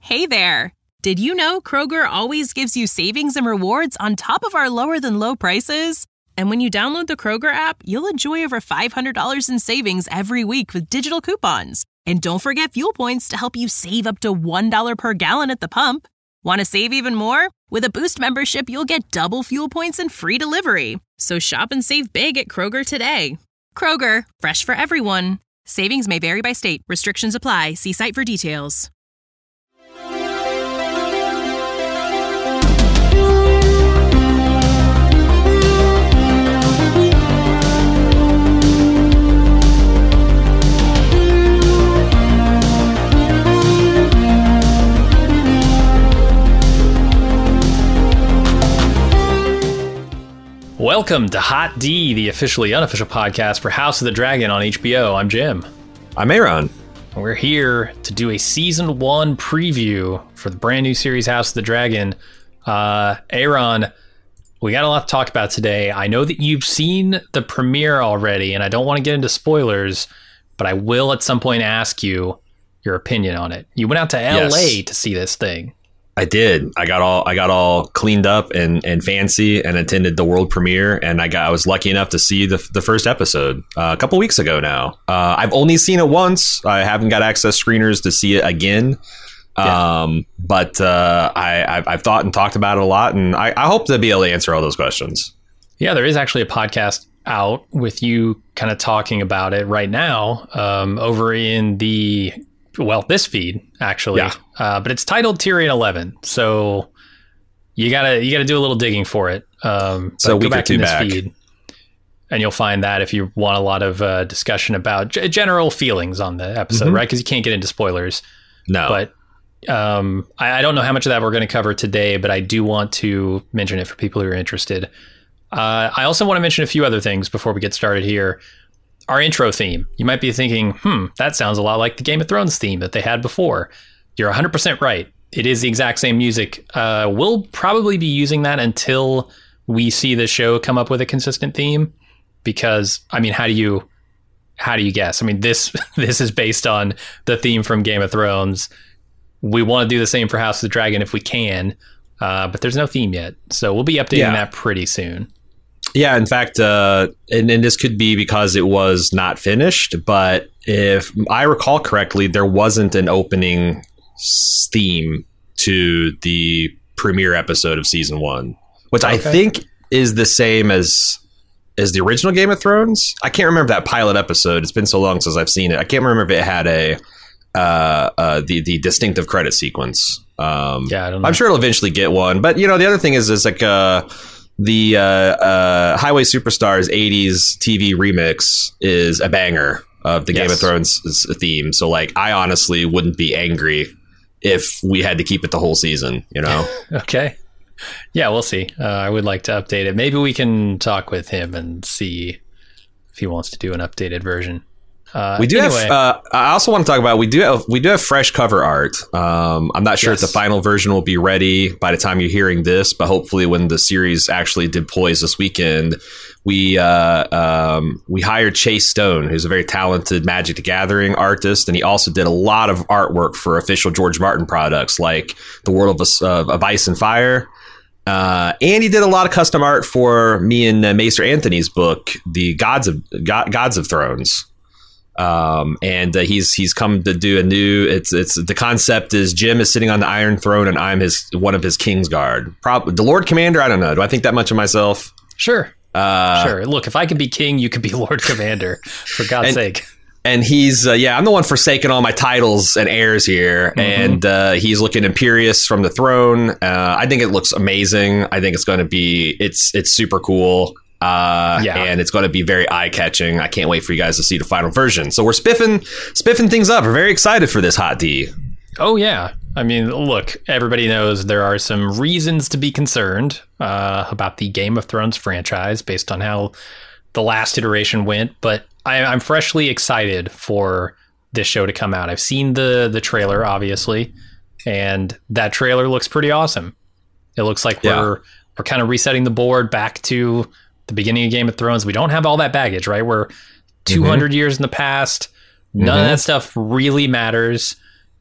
Hey there! Did you know Kroger always gives you savings and rewards on top of our lower-than-low prices? And when you download the Kroger app, you'll enjoy over $500 in savings every week with digital coupons. And don't forget fuel points to help you save up to $1 per gallon at the pump. Want to save even more? With a Boost membership, you'll get double fuel points and free delivery. So shop and save big at Kroger today. Kroger, fresh for everyone. Savings may vary by state. Restrictions apply. See site for details. Welcome to Hot D, the officially unofficial podcast for House of the Dragon on HBO. I'm Jim. I'm Aaron. We're here to do a Season 1 preview for the brand new series House of the Dragon. Aaron, we got a lot to talk about today. I know that you've seen the premiere already, and I don't want to get into spoilers, but I will at some point ask you your opinion on it. You went out to LA to see this thing. I did. I got all cleaned up and fancy and attended the world premiere, and I was lucky enough to see the first episode a couple weeks ago now. I've only seen it once. I haven't got access screeners to see it again. But I've thought and talked about it a lot, and I hope to be able to answer all those questions. Yeah, there is actually a podcast out with you kind of talking about it right now over in this feed, actually. Yeah. But it's titled Tyrion 11, so you gotta do a little digging for it. So go back in this feed, and you'll find that if you want a lot of discussion about general feelings on the episode, right? Because you can't get into spoilers. No. But I don't know how much of that we're going to cover today, but I do want to mention it for people who are interested. I also want to mention a few other things before we get started here. Our intro theme. You might be thinking, that sounds a lot like the Game of Thrones theme that they had before. You're 100% right. It is the exact same music. We'll probably be using that until we see the show come up with a consistent theme. Because, I mean, how do you guess? I mean, this is based on the theme from Game of Thrones. We want to do the same for House of the Dragon if we can, but there's no theme yet. So we'll be updating that pretty soon. Yeah, in fact, and this could be because it was not finished, but if I recall correctly, there wasn't an opening theme to the premiere episode of Season 1, which I think is the same as the original Game of Thrones. I can't remember that pilot episode. It's been so long since I've seen it. I can't remember if it had the distinctive credit sequence. I don't know. I'm sure it'll eventually get one. But, the other thing is like... the Highway Superstars 80s TV remix is a banger of the Game of Thrones theme. So, like, I honestly wouldn't be angry if we had to keep it the whole season, Okay. Yeah, we'll see. I would like to update it. Maybe we can talk with him and see if he wants to do an updated version. We do have. I also want to talk about we do have fresh cover art. I'm not sure if the final version will be ready by the time you're hearing this, but hopefully when the series actually deploys this weekend, we hired Chase Stone, who's a very talented Magic the Gathering artist, and he also did a lot of artwork for official George Martin products like the World of Ice and Fire. And he did a lot of custom art for me and Maester Anthony's book, The Gods of Thrones. And he's come to do a new. It's the concept is Jim is sitting on the Iron Throne and I'm one of his Kingsguard. Probably the Lord Commander. I don't know. Do I think that much of myself? Sure. Sure. Look, if I could be king, you could be Lord Commander. For God's sake. And he's I'm the one forsaking all my titles and heirs here, and he's looking imperious from the throne. I think it looks amazing. I think it's going to be it's super cool. And it's going to be very eye-catching. I can't wait for you guys to see the final version. So we're spiffing things up. We're very excited for this Hot D. Oh, yeah. I mean, look, everybody knows there are some reasons to be concerned about the Game of Thrones franchise based on how the last iteration went, but I'm freshly excited for this show to come out. I've seen the trailer, obviously, and that trailer looks pretty awesome. It looks like we're kind of resetting the board back to the beginning of Game of Thrones. We don't have all that baggage, right? We're 200 years in the past. None of that stuff really matters.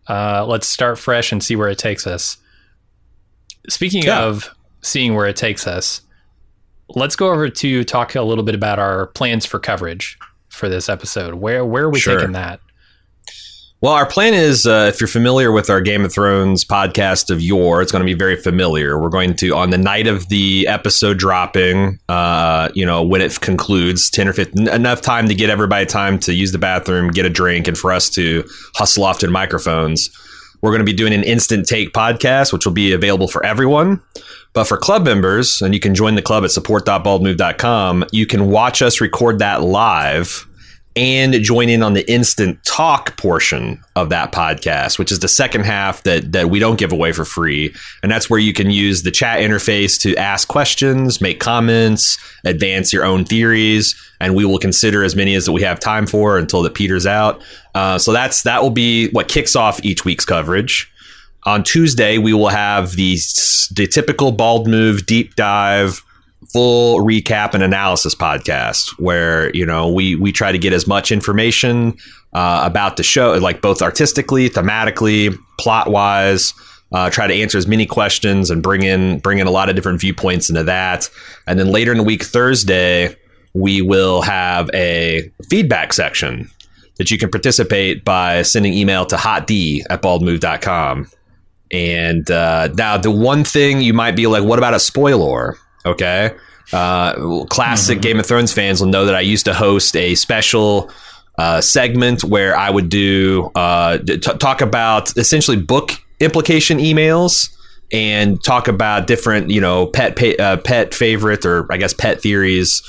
Let's start fresh and see where it takes us. Speaking of seeing where it takes us, let's go over to talk a little bit about our plans for coverage for this episode. Where are we taking that? Well, our plan is, if you're familiar with our Game of Thrones podcast of yore, it's going to be very familiar. We're going to, on the night of the episode dropping, when it concludes, 10 or 15, enough time to get everybody time to use the bathroom, get a drink, and for us to hustle off to the microphones. We're going to be doing an instant take podcast, which will be available for everyone. But for club members, and you can join the club at support.baldmove.com, you can watch us record that live and join in on the instant talk portion of that podcast, which is the second half that we don't give away for free. And that's where you can use the chat interface to ask questions, make comments, advance your own theories, and we will consider as many as that we have time for until it peters out. So that will be what kicks off each week's coverage. On Tuesday, we will have the typical Bald Move deep dive, full recap and analysis podcast where, we try to get as much information about the show, like both artistically, thematically, plot wise, try to answer as many questions and bring in a lot of different viewpoints into that. And then later in the week, Thursday, we will have a feedback section that you can participate by sending email to hotd@baldmove.com. And now the one thing you might be like, what about a spoiler? Okay. Classic Game of Thrones fans will know that I used to host a special segment where I would do talk about essentially book implication emails and talk about different, pet favorite, or I guess pet theories,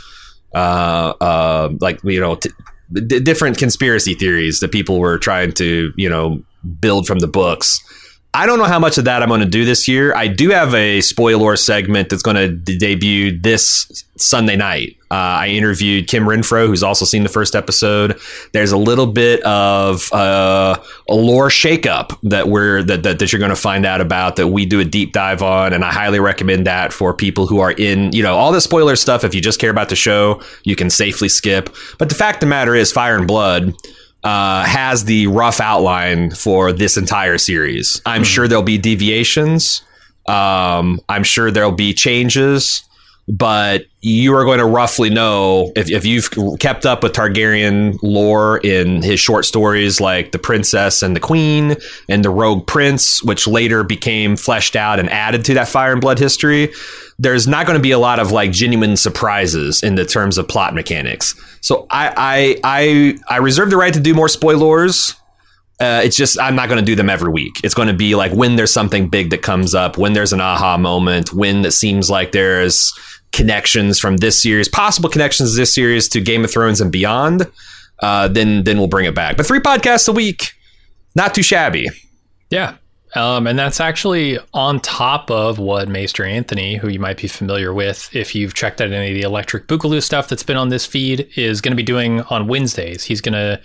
different conspiracy theories that people were trying to, build from the books. I don't know how much of that I'm going to do this year. I do have a spoiler segment that's going to debut this Sunday night. I interviewed Kim Renfro, who's also seen the first episode. There's a little bit of a lore shakeup that you're going to find out about, that we do a deep dive on, and I highly recommend that for people who are in, all the spoiler stuff. If you just care about the show, you can safely skip. But the fact of the matter is, Fire and Blood has the rough outline for this entire series. I'm sure there'll be deviations. I'm sure there'll be changes, but you are going to roughly know if you've kept up with Targaryen lore in his short stories like The Princess and the Queen and The Rogue Prince, which later became fleshed out and added to that Fire and Blood history. There's not going to be a lot of genuine surprises in the terms of plot mechanics. So I reserve the right to do more spoilers. It's just I'm not going to do them every week. It's going to be like when there's something big that comes up, when there's an aha moment, when it seems like there's connections from this series, possible connections to this series to Game of Thrones and beyond. Then we'll bring it back. But 3 podcasts a week, not too shabby. Yeah. And that's actually on top of what Maester Anthony, who you might be familiar with if you've checked out any of the Electric Boogaloo stuff that's been on this feed, is going to be doing on Wednesdays. He's going to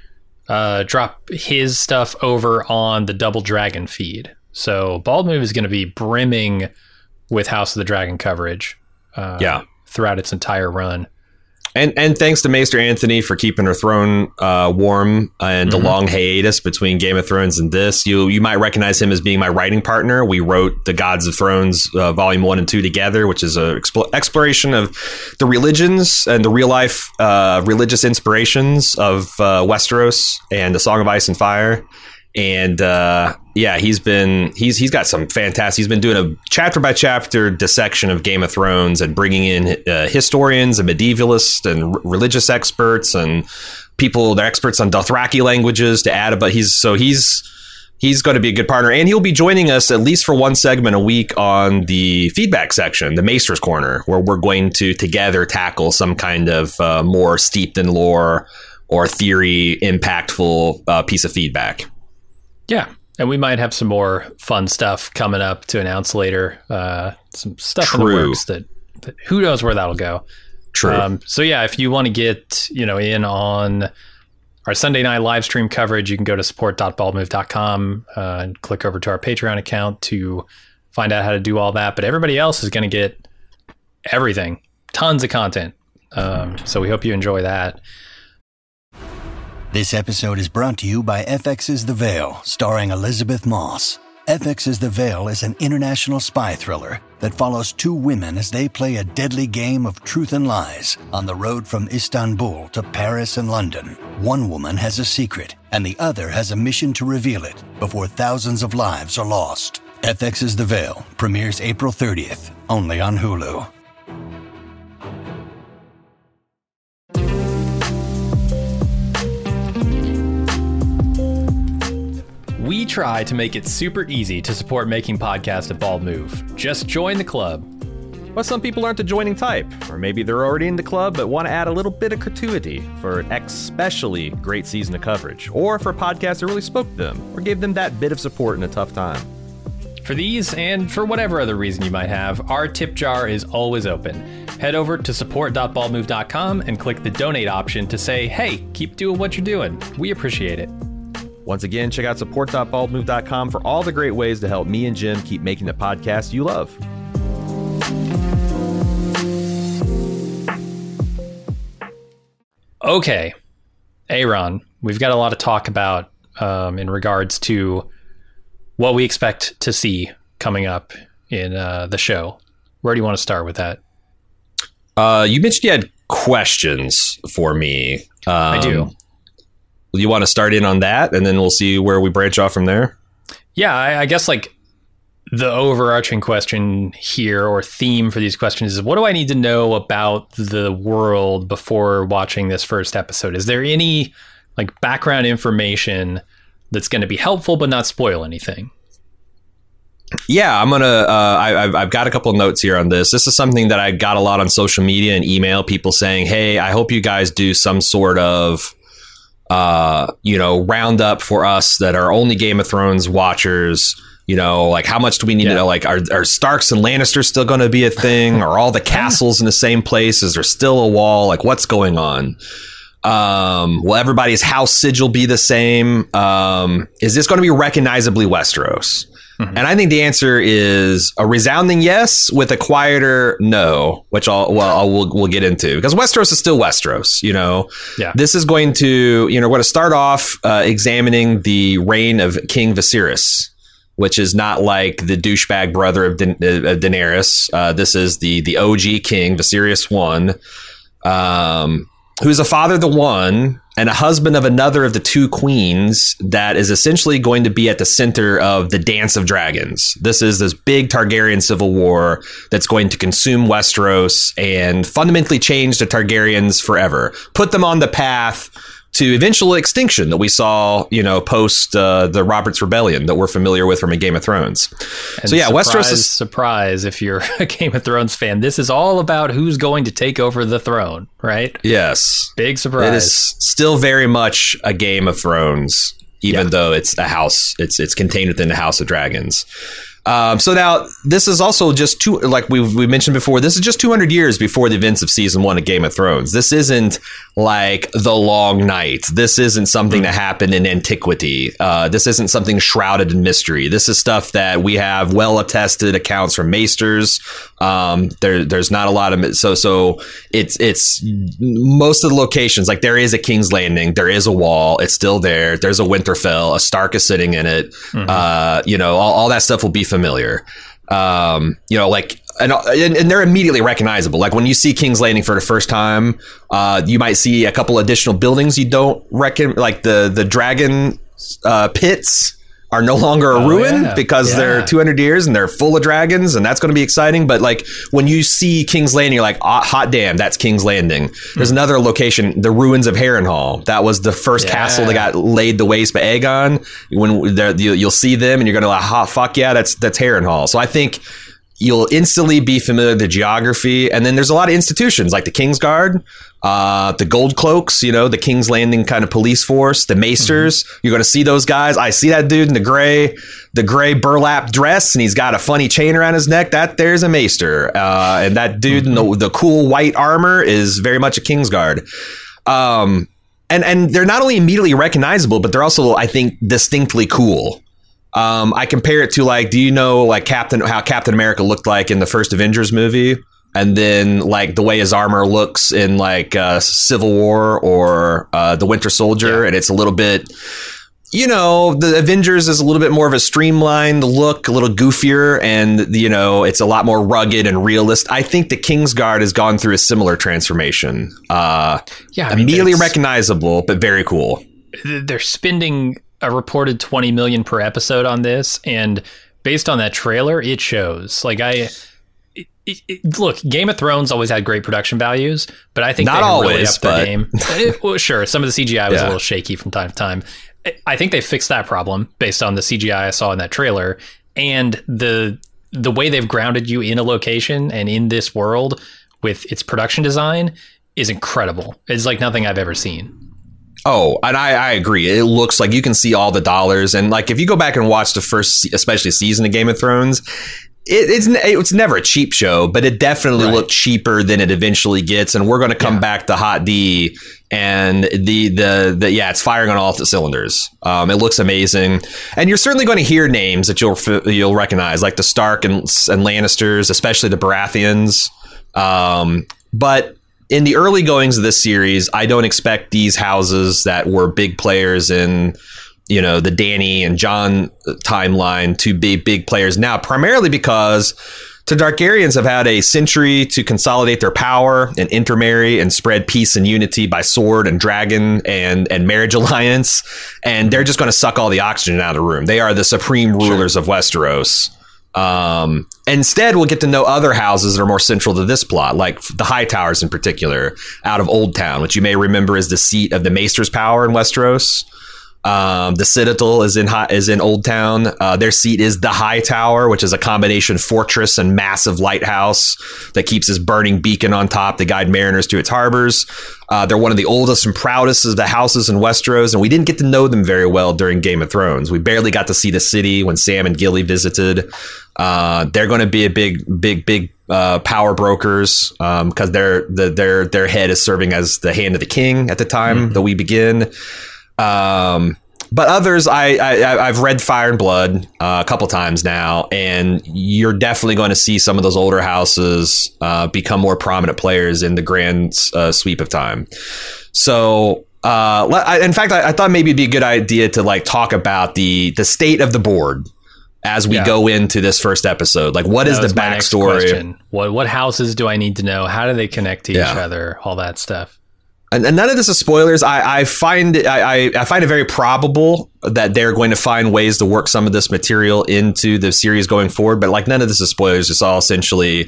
drop his stuff over on the Double Dragon feed. So Bald Move is going to be brimming with House of the Dragon coverage throughout its entire run. And thanks to Maester Anthony for keeping her throne warm and the long hiatus between Game of Thrones and this. You might recognize him as being my writing partner. We wrote The Gods of Thrones Volume 1 and 2 together, which is an exploration of the religions and the real life religious inspirations of Westeros and The Song of Ice and Fire. And he's got some fantastic. He's been doing a chapter by chapter dissection of Game of Thrones and bringing in historians and medievalists and religious experts and people that are experts on Dothraki languages to add. But he's going to be a good partner, and he'll be joining us at least for one segment a week on the feedback section, the Maester's Corner, where we're going to together tackle some kind of more steeped in lore or theory, impactful piece of feedback. Yeah, and we might have some more fun stuff coming up to announce later. Some stuff in the works that who knows where that'll go. True. So yeah, if you want to get in on our Sunday night live stream coverage, you can go to support.baldmove.com and click over to our Patreon account to find out how to do all that. But everybody else is going to get everything, tons of content. So we hope you enjoy that. This episode is brought to you by FX's The Veil, starring Elizabeth Moss. FX's The Veil is an international spy thriller that follows two women as they play a deadly game of truth and lies on the road from Istanbul to Paris and London. One woman has a secret, and the other has a mission to reveal it before thousands of lives are lost. FX's The Veil premieres April 30th, only on Hulu. We try to make it super easy to support Making Podcasts at Bald Move. Just join the club. But some people aren't the joining type, or maybe they're already in the club but want to add a little bit of gratuity for an especially great season of coverage, or for a podcast that really spoke to them, or gave them that bit of support in a tough time. For these, and for whatever other reason you might have, our tip jar is always open. Head over to support.baldmove.com and click the donate option to say, hey, keep doing what you're doing. We appreciate it. Once again, check out support.baldmove.com for all the great ways to help me and Jim keep making the podcast you love. Okay, Aaron, we've got a lot to talk about in regards to what we expect to see coming up in the show. Where do you want to start with that? You mentioned you had questions for me. I do. You want to start in on that, and then we'll see where we branch off from there? Yeah, I guess like the overarching question here, or theme for these questions, is what do I need to know about the world before watching this first episode? Is there any like background information that's going to be helpful but not spoil anything? Yeah, I'm gonna. I've got a couple of notes here on this. This is something that I got a lot on social media and email. People saying, "Hey, I hope you guys do some sort of roundup for us that are only Game of Thrones watchers. Like how much do we need to know? Like, are Starks and Lannisters still going to be a thing? Are all the castles in the same place? Is there still a wall? Like, what's going on? Will everybody's house sigil be the same? Is this going to be recognizably Westeros? Mm-hmm. And I think the answer is a resounding yes with a quieter no, which we'll get into, because Westeros is still Westeros. Yeah. This is going to, we're going to start off examining the reign of King Viserys, which is not like the douchebag brother of Daenerys. This is the OG king, Viserys I, who is a father of the one and a husband of another of the two queens that is essentially going to be at the center of the Dance of Dragons. This is this big Targaryen civil war that's going to consume Westeros and fundamentally change the Targaryens forever. Put them on the path to eventual extinction that we saw, post the Robert's Rebellion that we're familiar with from a Game of Thrones. And so yeah, Westeros is... Surprise, if you're a Game of Thrones fan, this is all about who's going to take over the throne, right? Yes. Big surprise. It is still very much a Game of Thrones, even though it's a house, it's contained within the House of Dragons. So now this is also just like we mentioned before, this is just 200 years before the events of season 1 of Game of Thrones. This isn't like the Long Night. This isn't something that happened in antiquity. This isn't something shrouded in mystery. This is stuff that we have well attested accounts from maesters. There's not a lot of so it's most of the locations, like there is a King's Landing, there is a wall, it's still there. There's a Winterfell, a Stark is sitting in it. Mm-hmm. All that stuff will be familiar. And they're immediately recognizable. Like when you see King's Landing for the first time, you might see a couple additional buildings you don't reckon, like the dragon pits are no longer a ruin because they're 200 years and they're full of dragons, and that's going to be exciting. But like when you see King's Landing, you're like, hot damn, that's King's Landing. There's another location, the ruins of Harrenhal. That was the first castle that got laid to waste by Aegon. When you'll see them and you're going to like, fuck yeah, that's Harrenhal. So I think you'll instantly be familiar with the geography. And then there's a lot of institutions like the Kingsguard, the Gold Cloaks, the King's Landing kind of police force, the Maesters. Mm-hmm. You're going to see those guys. I see that dude in the gray burlap dress, and he's got a funny chain around his neck. There's a Maester. And that dude in the cool white armor is very much a Kingsguard. And they're not only immediately recognizable, but they're also, I think, distinctly cool. I compare it to, like, do you know like how Captain America looked like in the first Avengers movie? And then like the way his armor looks in like Civil War or the Winter Soldier, and it's a little bit, you know, the Avengers is a little bit more of a streamlined look, a little goofier, and, you know, it's a lot more rugged and realist. I think the Kingsguard has gone through a similar transformation. Immediately recognizable, but very cool. They're spending a reported $20 million per episode on this, and based on that trailer, it shows. Like, look, Game of Thrones always had great production values, but I think not they always, really upped their game. Well, sure, some of the CGI was a little shaky from time to time. I think they fixed that problem based on the CGI I saw in that trailer, and the way they've grounded you in a location and in this world with its production design is incredible. It's like nothing I've ever seen. Oh, and I agree. It looks like you can see all the dollars, and like if you go back and watch the first, especially season of Game of Thrones, it's never a cheap show, but it definitely looked cheaper than it eventually gets. And we're going to come back to Hot D, and it's firing on all the cylinders. It looks amazing, and you're certainly going to hear names that you'll recognize, like the Stark and Lannisters, especially the Baratheons. But in the early goings of this series, I don't expect these houses that were big players in, you know, the Dany and Jon timeline to be big players now, primarily because the Targaryens have had a century to consolidate their power and intermarry and spread peace and unity by sword and dragon and marriage alliance. And they're just going to suck all the oxygen out of the room. They are the supreme rulers of Westeros. Instead, we'll get to know other houses that are more central to this plot, like the Hightowers in particular, out of Old Town, which you may remember is the seat of the Maester's power in Westeros. The Citadel is in Old Town. Their seat is the High Tower, which is a combination fortress and massive lighthouse that keeps this burning beacon on top to guide mariners to its harbors. They're one of the oldest and proudest of the houses in Westeros, and we didn't get to know them very well during Game of Thrones. We barely got to see the city when Sam and Gilly visited. They're going to be a big power brokers because their head is serving as the hand of the king at the time that we begin. But others, I've read Fire and Blood a couple times now, and you're definitely going to see some of those older houses become more prominent players in the grand sweep of time. So, in fact, I thought maybe it'd be a good idea to like talk about the state of the board as we go into this first episode. Like, what is the backstory? What houses do I need to know? How do they connect to each other? All that stuff. And none of this is spoilers. I find it very probable that they're going to find ways to work some of this material into the series going forward. But like, none of this is spoilers. It's all essentially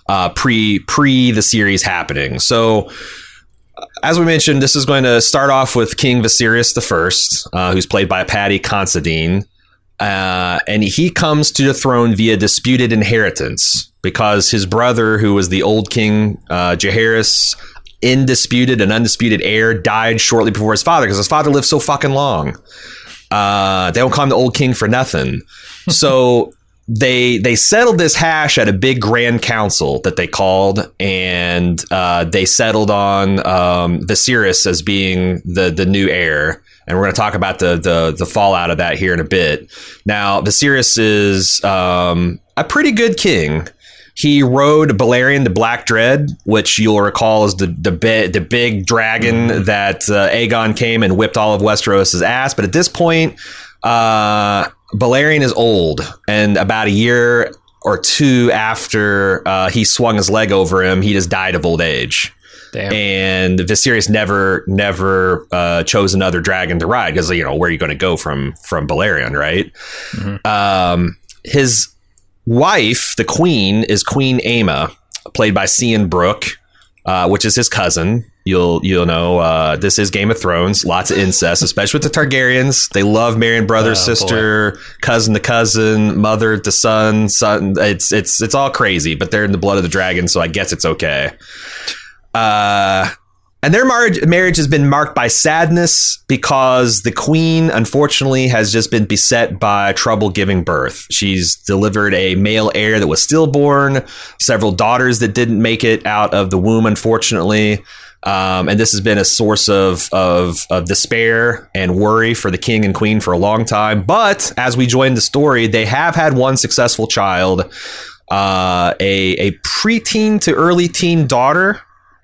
pre the series happening. So, as we mentioned, this is going to start off with King Viserys I, who's played by Paddy Considine. And he comes to the throne via disputed inheritance because his brother, who was the old king, Jaehaerys, indisputed and undisputed heir, died shortly before his father because his father lived so fucking long. They don't call him the old king for nothing. So they settled this hash at a big grand council that they called, and they settled on Viserys as being the new heir. And we're going to talk about the fallout of that here in a bit. Now, Viserys is a pretty good king. He rode Balerion the Black Dread, which you'll recall is the big dragon that Aegon came and whipped all of Westeros' ass. But at this point, Balerion is old, and about a year or two after he swung his leg over him, he just died of old age. Damn. And Viserys never chose another dragon to ride because, you know, where are you going to go from Balerion, right? Mm-hmm. His wife, the queen, is Queen Aemma, played by Cian Brooke, which is his cousin. You'll know this is Game of Thrones. Lots of incest, especially with the Targaryens. They love marrying brother, sister, cousin to cousin, mother to son. It's all crazy, but they're in the blood of the dragon, so I guess it's okay. And their marriage has been marked by sadness because the queen, unfortunately, has just been beset by trouble giving birth. She's delivered a male heir that was stillborn, several daughters that didn't make it out of the womb, unfortunately. And this has been a source of despair and worry for the king and queen for a long time. But as we join the story, they have had one successful child. a preteen to early teen daughter,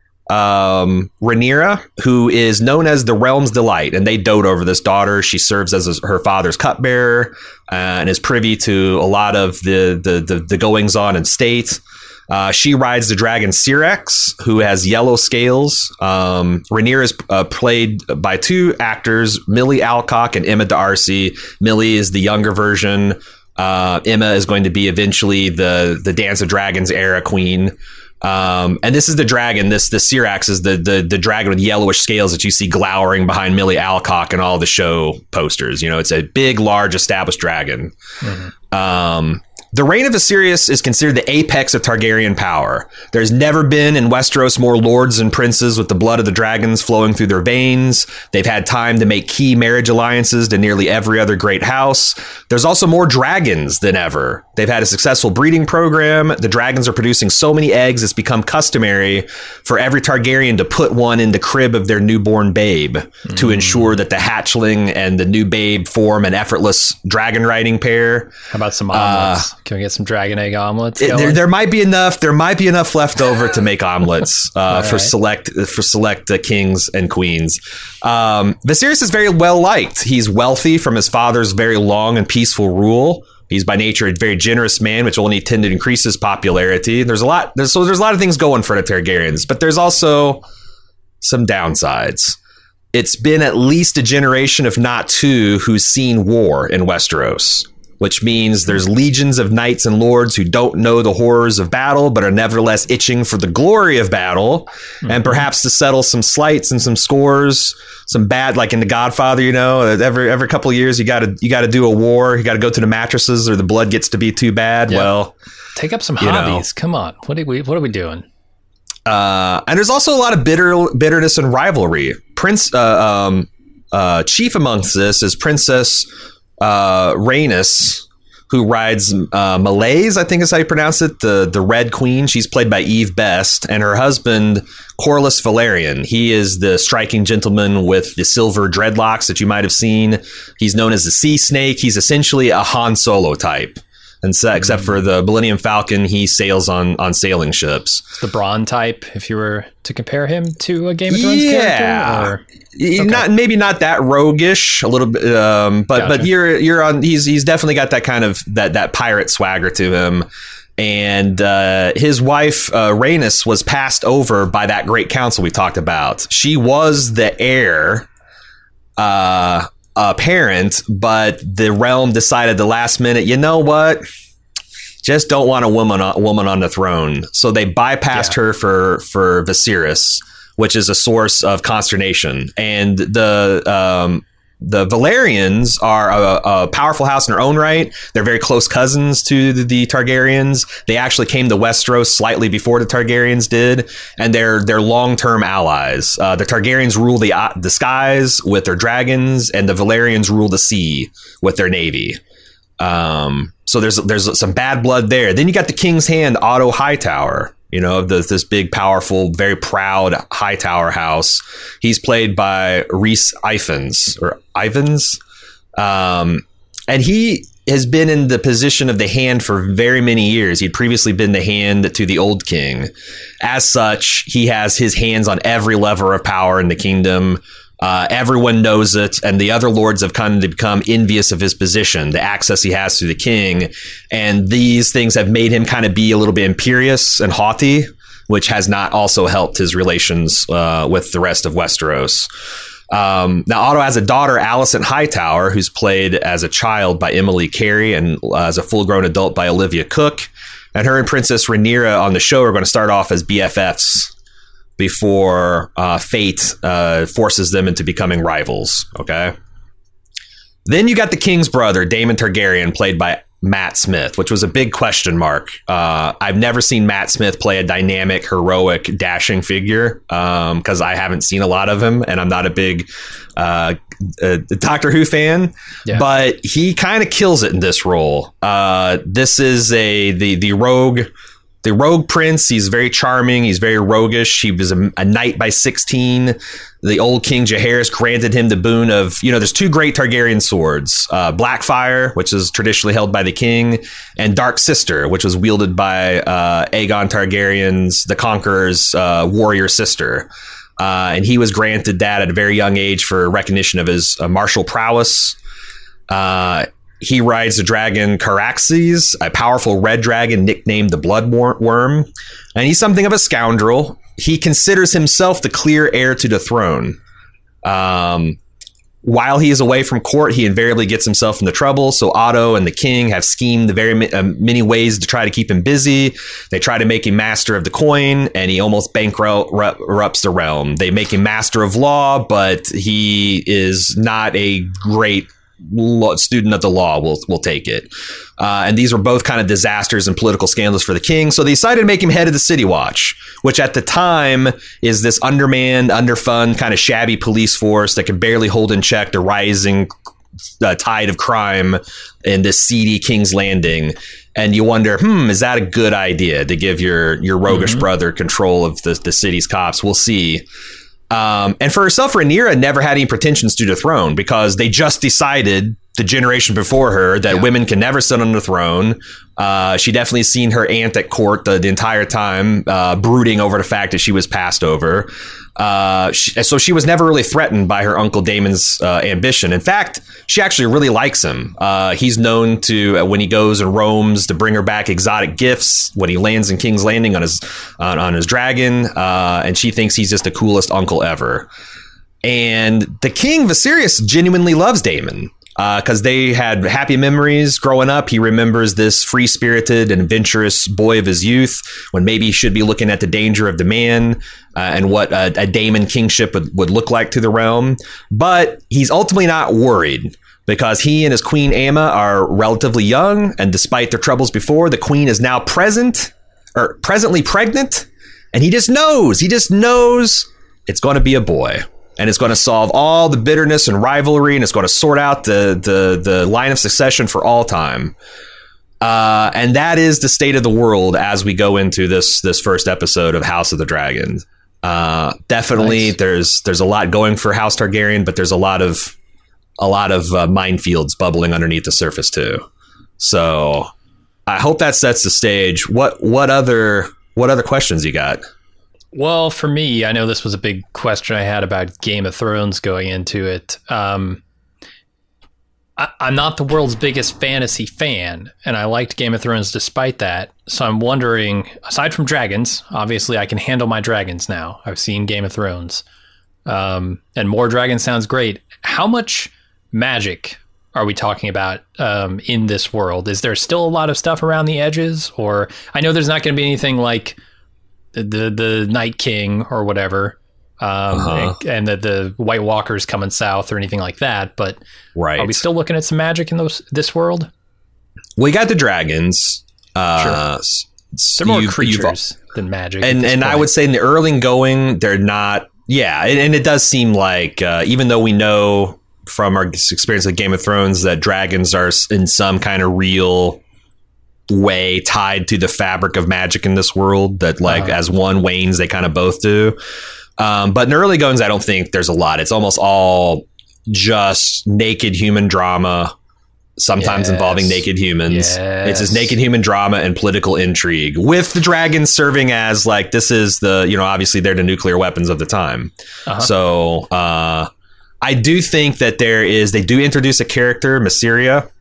Rhaenyra, who is known as the Realm's Delight, and they dote over this daughter. She serves as her father's cupbearer and is privy to a lot of the goings on in state. She rides the dragon Syrax, who has yellow scales. Rhaenyra is played by two actors, Millie Alcock and Emma D'Arcy. Millie is the younger version. Emma is going to be eventually the Dance of Dragons era queen. And this is the dragon. The Syrax is the dragon with yellowish scales that you see glowering behind Millie Alcock and all the show posters. You know, it's a big, large, established dragon. Mm-hmm. The reign of Viserys is considered the apex of Targaryen power. There's never been in Westeros more lords and princes with the blood of the dragons flowing through their veins. They've had time to make key marriage alliances to nearly every other great house. There's also more dragons than ever. They've had a successful breeding program. The dragons are producing so many eggs, it's become customary for every Targaryen to put one in the crib of their newborn babe to ensure that the hatchling and the new babe form an effortless dragon riding pair. How about some omelets? Can we get some dragon egg omelets? There might be enough. There might be enough left over to make omelets for select kings and queens. Viserys is very well liked. He's wealthy from his father's very long and peaceful rule. He's by nature a very generous man, which only tended to increase his popularity. There's a lot of things going for the Targaryens, but there's also some downsides. It's been at least a generation, if not two, who's seen war in Westeros, which means there's legions of knights and lords who don't know the horrors of battle, but are nevertheless itching for the glory of battle, and perhaps to settle some slights and some scores, some bad, like in The Godfather, you know, every couple of years you got to do a war, you got to go to the mattresses, or the blood gets to be too bad. Yep. Well, take up some hobbies. Come on, what are we doing? And there's also a lot of bitterness and rivalry. Chief amongst this is Princess Rhaenys, who rides Meleys, I think is how you pronounce it, the Red Queen. She's played by Eve Best, and her husband, Corlys Velaryon. He is the striking gentleman with the silver dreadlocks that you might have seen. He's known as the Sea Snake. He's essentially a Han Solo type. And so, except for the Millennium Falcon, he sails on sailing ships. It's the Bronn type, if you were to compare him to a Game of Thrones character? Maybe not that roguish, a little bit, but you're on. He's definitely got that kind of that pirate swagger to him. And his wife Rhaenys was passed over by that great council we talked about. She was the heir apparent, but the realm decided the last minute, you know what? Just don't want a woman on the throne. So they bypassed her for Viserys, which is a source of consternation. And the Velaryons are a powerful house in their own right. They're very close cousins to the Targaryens. They actually came to Westeros slightly before the Targaryens did, and they're long-term allies. The Targaryens rule the skies with their dragons, and the Velaryons rule the sea with their navy. So there's some bad blood there. Then you got the King's Hand, Otto Hightower. You know, this big, powerful, very proud Hightower house. He's played by Rhys Ifans. And he has been in the position of the Hand for very many years. He'd previously been the Hand to the Old King. As such, he has his hands on every lever of power in the kingdom. Everyone knows it, and the other lords have kind of become envious of his position, the access he has to the king, and these things have made him kind of be a little bit imperious and haughty, which has not also helped his relations with the rest of Westeros. Now, Otto has a daughter, Alicent Hightower, who's played as a child by Emily Carey and as a full-grown adult by Olivia Cook, and her and Princess Rhaenyra on the show are going to start off as BFFs before fate forces them into becoming rivals, okay? Then you got the king's brother, Daemon Targaryen, played by Matt Smith, which was a big question mark. I've never seen Matt Smith play a dynamic, heroic, dashing figure because I haven't seen a lot of him, and I'm not a big Doctor Who fan, but he kind of kills it in this role. This is the rogue the rogue prince. He's very charming. He's very roguish. He was a knight by 16. The old King Jaehaerys granted him the boon of, there's 2 great Targaryen swords, Blackfire, which is traditionally held by the king, and Dark Sister, which was wielded by Aegon Targaryen's, the Conqueror's warrior sister. And he was granted that at a very young age for recognition of his martial prowess. He rides the dragon Caraxes, a powerful red dragon nicknamed the Blood Worm, and he's something of a scoundrel. He considers himself the clear heir to the throne. While he is away from court, he invariably gets himself into trouble. So Otto and the king have schemed very many ways to try to keep him busy. They try to make him master of the coin, and he almost bankrupts the realm. They make him master of law, but he is not a great student of the law. Will take it. And these were both kind of disasters and political scandals for the king. So they decided to make him head of the City Watch, which at the time is this undermanned, underfunded, kind of shabby police force that can barely hold in check the rising tide of crime in this seedy King's Landing. And you wonder, is that a good idea to give your roguish brother control of the city's cops? We'll see. And for herself, Rhaenyra never had any pretensions to the throne because they just decided the generation before her that women can never sit on the throne. She definitely seen her aunt at court the entire time, brooding over the fact that she was passed over. So she was never really threatened by her Uncle Daemon's ambition. In fact, she actually really likes him. He's known to, when he goes and roams, to bring her back exotic gifts when he lands in King's Landing on his dragon. And she thinks he's just the coolest uncle ever. And the king, Viserys, genuinely loves Daemon. Because they had happy memories growing up. He remembers this free-spirited and adventurous boy of his youth when maybe he should be looking at the danger of the man and what a Daemon kingship would look like to the realm. But he's ultimately not worried because he and his queen Aemma are relatively young. And despite their troubles before, the queen is now presently pregnant. And he just knows it's going to be a boy. And it's going to solve all the bitterness and rivalry, and it's going to sort out the line of succession for all time. And that is the state of the world as we go into this first episode of House of the Dragon. Definitely, nice. There's a lot going for House Targaryen, but there's a lot of minefields bubbling underneath the surface too. So I hope that sets the stage. What other questions you got? Well, for me, I know this was a big question I had about Game of Thrones going into it. I'm not the world's biggest fantasy fan, and I liked Game of Thrones despite that. So I'm wondering, aside from dragons, obviously I can handle my dragons now. I've seen Game of Thrones. And more dragons sounds great. How much magic are we talking about in this world? Is there still a lot of stuff around the edges? Or I know there's not going to be anything like the Night King or whatever, and the White Walkers coming south or anything like that. But are we still looking at some magic in this world? We got the dragons. Sure. They're more creatures than magic. And I would say in the early going, they're not. Yeah, and it does seem like even though we know from our experience with Game of Thrones that dragons are in some kind of real way tied to the fabric of magic in this world, that as one wanes, they kind of both do. But in early goings, I don't think there's a lot. It's almost all just naked human drama, sometimes involving naked humans. It's just naked human drama and political intrigue, with the dragons serving as this is the, obviously they're the nuclear weapons of the time. So I do think that they do introduce a character, Mysaria,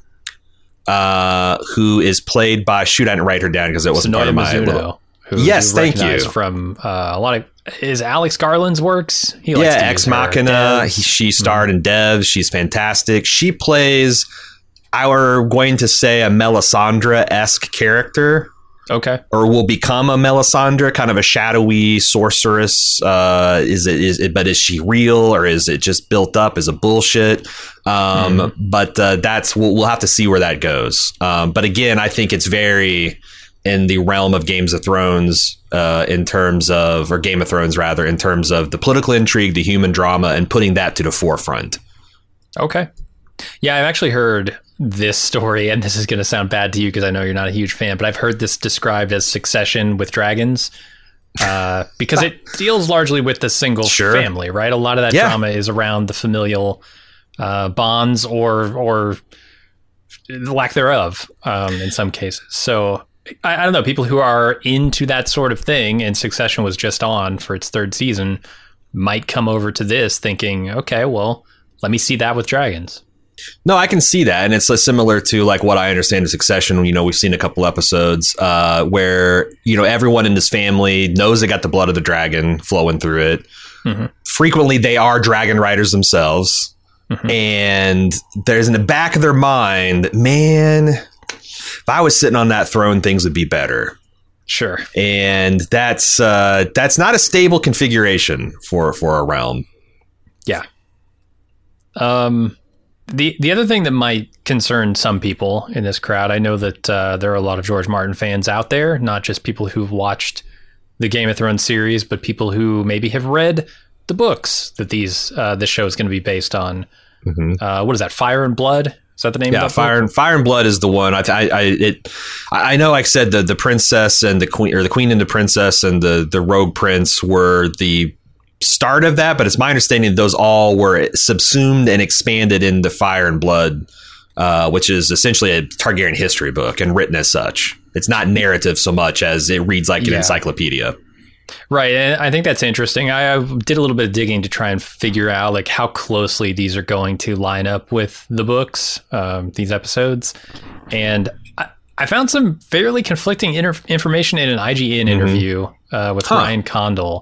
who is played by, I didn't write her down because it wasn't part of my little. Yes, thank you. From a lot of, is Alex Garland's works? Ex Machina. She starred in Devs. She's fantastic. She plays, we're going to say, a Melisandre-esque character. Okay. Or will become a Melisandre, kind of a shadowy sorceress. But is she real, or is it just built up as a bullshit? But we'll have to see where that goes. But again, I think it's very in the realm of Games of Thrones, in terms of Game of Thrones rather, in terms of the political intrigue, the human drama, and putting that to the forefront. Okay. Yeah, I've actually heard this story, and this is going to sound bad to you because I know you're not a huge fan, but I've heard this described as Succession with dragons, because it deals largely with the single family, right? A lot of that drama is around the familial bonds or lack thereof in some cases. So I don't know, people who are into that sort of thing, and Succession was just on for its 3rd season, might come over to this thinking, okay, well, let me see that with dragons. No, I can see that. And it's similar to like what I understand of Succession. You know, we've seen a couple episodes where, you know, everyone in this family knows they got the blood of the dragon flowing through it. Mm-hmm. Frequently, they are dragon riders themselves. Mm-hmm. And there's in the back of their mind, man, if I was sitting on that throne, things would be better. Sure. And that's not a stable configuration for a realm. Yeah. The other thing that might concern some people in this crowd, I know that there are a lot of George Martin fans out there, not just people who've watched the Game of Thrones series, but people who maybe have read the books that this show is going to be based on. Mm-hmm. What is that? Fire and Blood? Is that the name? Yeah, Fire and Blood is the one. I know. Like I said, the princess and the queen, or the queen and the princess and the rogue prince were the start of that, but it's my understanding that those all were subsumed and expanded in the Fire and Blood, which is essentially a Targaryen history book and written as such. It's not narrative so much as it reads like an encyclopedia. Right. And I think that's interesting. I did a little bit of digging to try and figure out like how closely these are going to line up with the books, these episodes. And I found some fairly conflicting information in an IGN interview with Ryan Condal.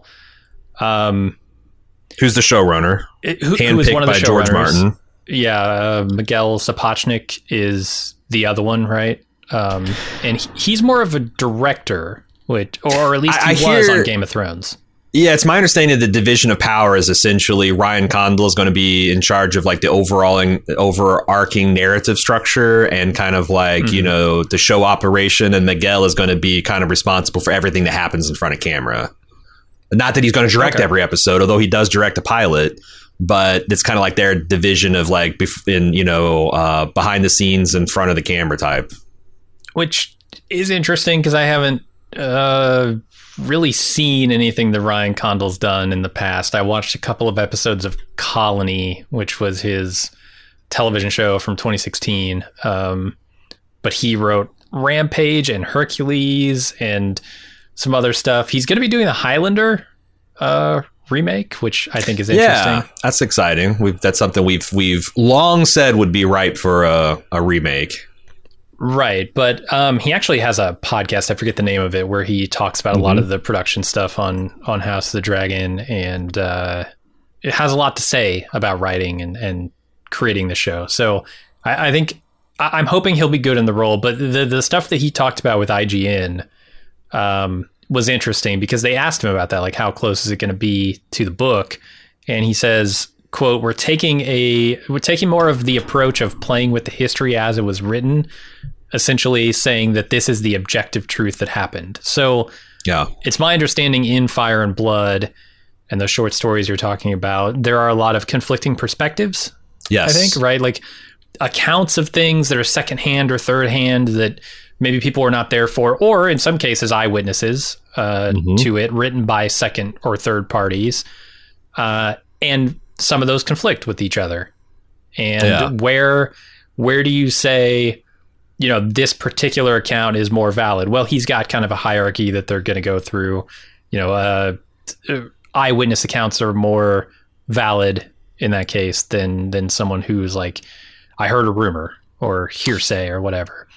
Who's the showrunner? Who was one of the by George Martin. Yeah, Miguel Sapochnik is the other one, right? And he's more of a director, or at least he was on Game of Thrones. Yeah, it's my understanding that the division of power is essentially Ryan Condal is going to be in charge of like the overarching narrative structure and kind of like, you know, the show operation, and Miguel is going to be kind of responsible for everything that happens in front of camera. Not that he's going to direct every episode, although he does direct a pilot, but it's kind of like their division of like, behind the scenes, in front of the camera type. Which is interesting because I haven't really seen anything that Ryan Condal's done in the past. I watched a couple of episodes of Colony, which was his television show from 2016. But he wrote Rampage and Hercules and some other stuff. He's going to be doing the Highlander remake, which I think is interesting. Yeah, that's exciting. That's something we've long said would be ripe for a remake. Right, but he actually has a podcast, I forget the name of it, where he talks about a lot of the production stuff on House of the Dragon, and it has a lot to say about writing and creating the show. So I think I'm hoping he'll be good in the role, but the stuff that he talked about with IGN was interesting because they asked him about that, like how close is it going to be to the book, and he says, quote, we're taking more of the approach of playing with the history as it was written, essentially saying that this is the objective truth that happened. So yeah, it's my understanding in Fire and Blood and those short stories you're talking about, there are a lot of conflicting perspectives. Yes. I think, right? Like accounts of things that are secondhand or third hand that maybe people were not there for, or in some cases, eyewitnesses to it, written by second or third parties. And some of those conflict with each other. And where do you say, you know, this particular account is more valid? Well, he's got kind of a hierarchy that they're going to go through. You know, eyewitness accounts are more valid in that case than someone who's like, I heard a rumor or hearsay or whatever.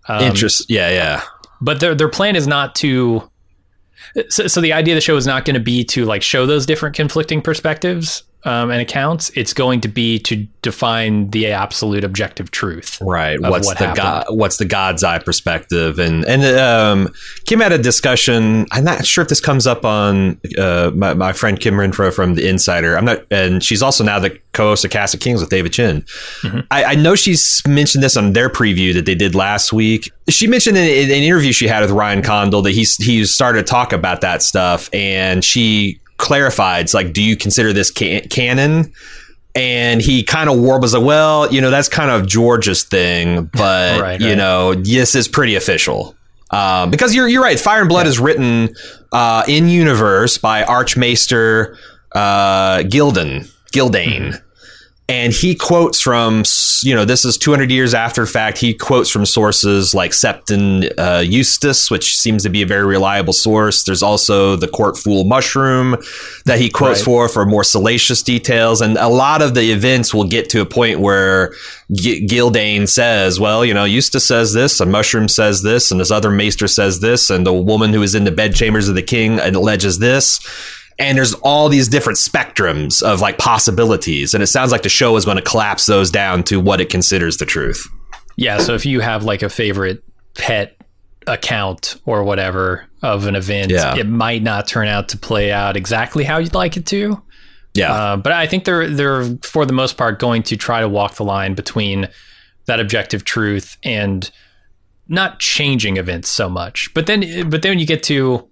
Yeah. But their plan is not to. So the idea of the show is not going to be to like show those different conflicting perspectives and accounts. It's going to be to define the absolute objective truth. Right. What's the God's eye perspective? And Kim had a discussion. I'm not sure if this comes up on my friend Kim Renfro from The Insider. And she's also now the co-host of Cast of Kings with David Chin. Mm-hmm. I know she's mentioned this on their preview that they did last week. She mentioned in an interview she had with Ryan Condal that he started to talk about that stuff, and she clarified, it's like, do you consider this canon? And he kind of was like, well, that's kind of George's thing, but right. This is pretty official. Because you're right. Fire and Blood is written in universe by Archmaester Gildane. Mm-hmm. And he quotes from, this is 200 years after fact. He quotes from sources like Septon Eustace, which seems to be a very reliable source. There's also the Court Fool Mushroom that he quotes for more salacious details. And a lot of the events will get to a point where Gildane says, well, Eustace says this, and Mushroom says this, and this other maester says this, and the woman who is in the bedchambers of the king alleges this. And there's all these different spectrums of like possibilities. And it sounds like the show is going to collapse those down to what it considers the truth. Yeah. So if you have like a favorite pet account or whatever of an event, it might not turn out to play out exactly how you'd like it to. Yeah. But I think they're for the most part going to try to walk the line between that objective truth and not changing events so much. But then when you get to,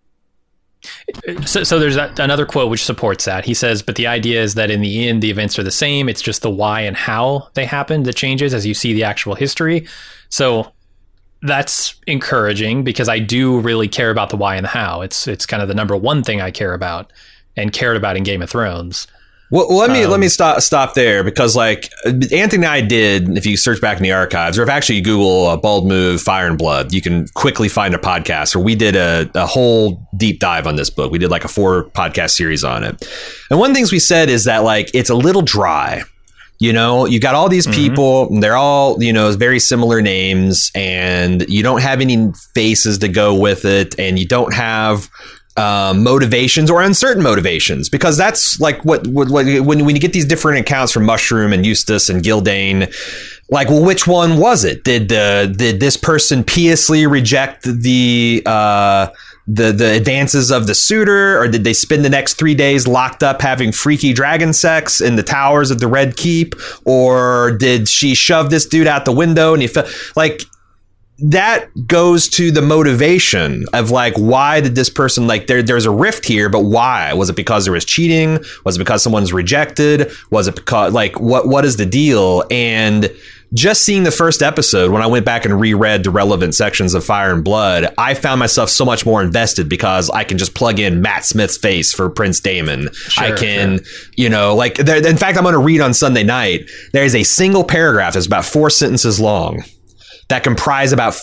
So there's another quote which supports that. He says, but the idea is that in the end, the events are the same. It's just the why and how they happen that changes as you see the actual history. So that's encouraging because I do really care about the why and the how. It's kind of the number one thing I care about and cared about in Game of Thrones. Well, let me stop there because like Anthony and I did, if you search back in the archives or if actually you Google Bald Move, Fire and Blood, you can quickly find a podcast where we did a whole deep dive on this book. We did like a 4 podcast series on it. And one of the things we said is that like it's a little dry. You got all these people, and they're all, very similar names, and you don't have any faces to go with it, and you don't have motivations or uncertain motivations, because that's like what when you get these different accounts from Mushroom and Eustace and Gildane, like, well, which one was it? Did this person piously reject the advances of the suitor, or did they spend the next 3 days locked up having freaky dragon sex in the towers of the Red Keep, or did she shove this dude out the window and he fell? Like, that goes to the motivation of like, why did this person, like, there's a rift here, but why? Was it because there was cheating? Was it because someone's rejected? Was it because, like, what is the deal? And just seeing the first episode, when I went back and reread the relevant sections of Fire and Blood, I found myself so much more invested because I can just plug in Matt Smith's face for Prince Daemon. I can, like, in fact, I'm going to read on Sunday night. There is a single paragraph that's about 4 sentences long that comprise about